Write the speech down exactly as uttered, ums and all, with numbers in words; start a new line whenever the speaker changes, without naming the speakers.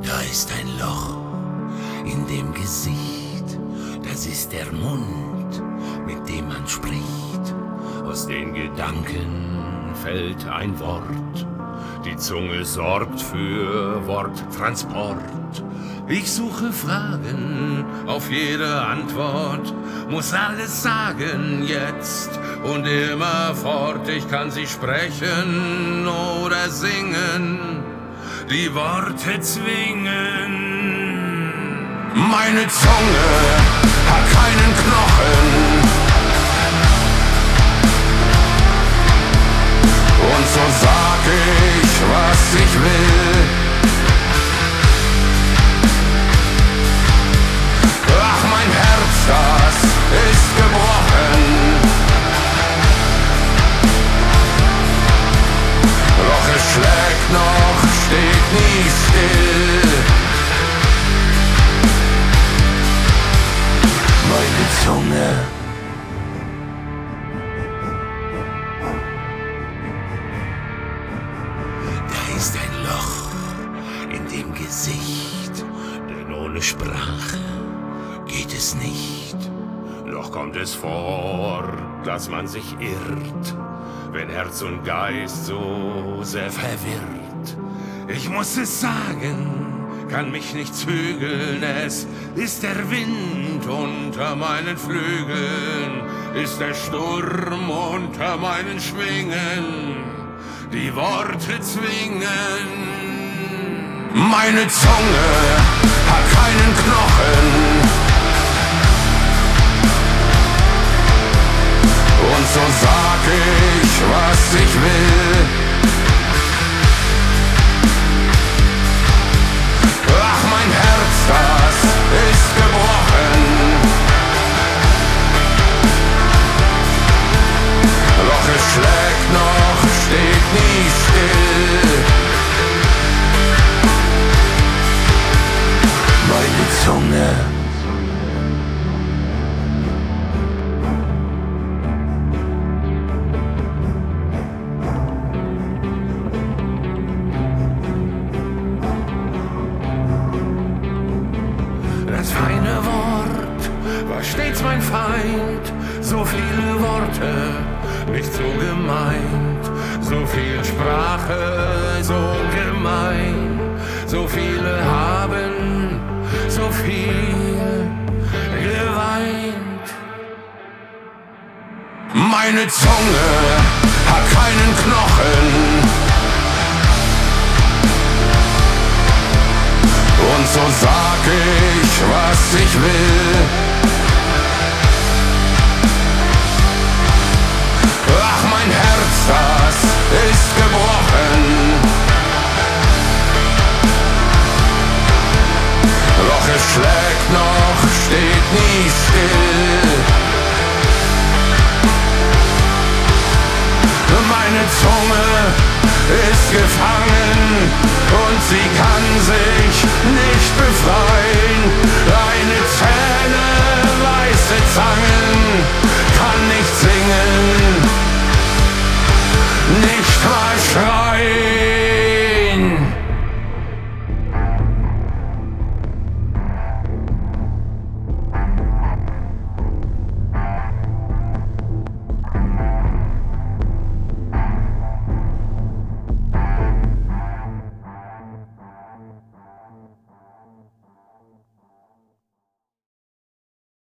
Da ist ein Loch in dem Gesicht, das ist der Mund, mit dem man spricht. Aus den Gedanken fällt ein Wort, die Zunge sorgt für Worttransport. Ich suche Fragen auf jede Antwort, muss alles sagen jetzt und immerfort. Ich kann sie sprechen oder singen, die Worte zwingen. Meine Zunge hat keinen Knochen und so sag ich, was ich will. Ach, mein Herz, das ist gebrochen, doch es schlägt noch, steht nie still. Meine Zunge da ist ein Loch in dem Gesicht, denn ohne Sprache geht es nicht. Doch kommt es vor, dass man sich irrt, wenn Herz und Geist so sehr verwirrt. Ich muss es sagen, kann mich nicht zügeln, es ist der Wind unter meinen Flügeln, ist der Sturm unter meinen Schwingen, die Worte zwingen. Meine Zunge hat keinen Knochen und so sag ich, was ich will. Ach, mein Herz, das ist gebrochen, doch es schlägt noch, steht nie still. Meine Zunge das feine Wort war stets mein Feind, so viele Worte, nicht so gemeint, so viel Sprache, so gemein, so viele haben, so viel geweint. Meine Zunge hat keinen Knochen und so sag ich, was ich will. Ach, mein Herz, das ist gebrochen, doch es schlägt noch, steht nie still. Meine Zunge ist gefangen und sie kann sich nicht befreien.